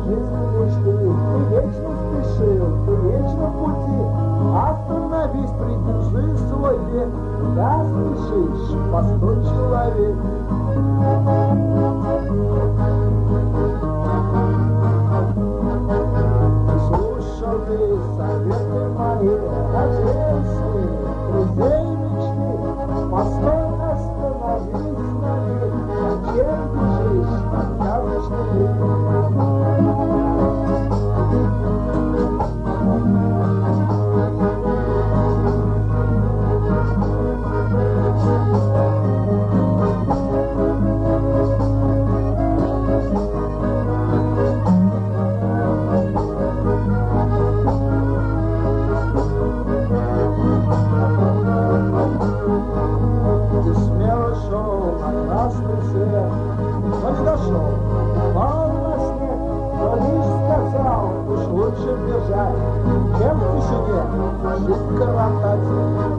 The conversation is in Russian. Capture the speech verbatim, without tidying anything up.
жизни мечты. Ты вечно спешил, ты вечно в пути. Остановись, придержи свой век. Да спешишь, постой, человек. Слушал ты советы мои, надежды, друзей мечты. Постой, остановись на миг. Зачем бежишь на яблочный век? Но не дошел, упал на снег, но лишь сказал, уж лучше бежать, чем в тишине жить коротать.